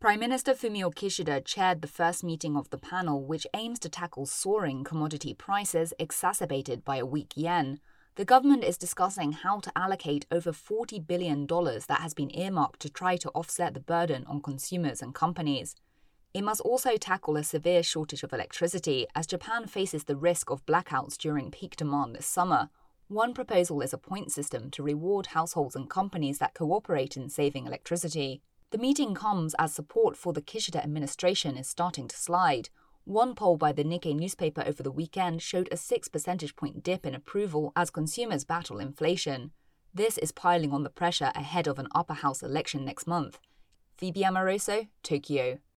Prime Minister Fumio Kishida chaired the first meeting of the panel, which aims to tackle soaring commodity prices exacerbated by a weak yen. The government is discussing how to allocate over $40 billion that has been earmarked to try to offset the burden on consumers and companies. It must also tackle a severe shortage of electricity, as Japan faces the risk of blackouts during peak demand this summer. One proposal is a point system to reward households and companies that cooperate in saving electricity. The meeting comes as support for the Kishida administration is starting to slide. One poll by the Nikkei newspaper over the weekend showed a 6 percentage point dip in approval as consumers battle inflation. This is piling on the pressure ahead of an upper house election next month. Phoebe Amoroso, Tokyo.